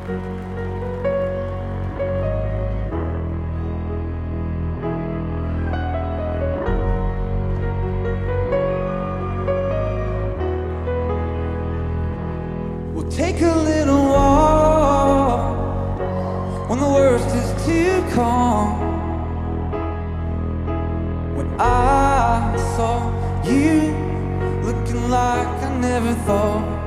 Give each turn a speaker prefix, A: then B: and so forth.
A: We'll take a little walk when the worst is to come. When I saw you looking like I never thought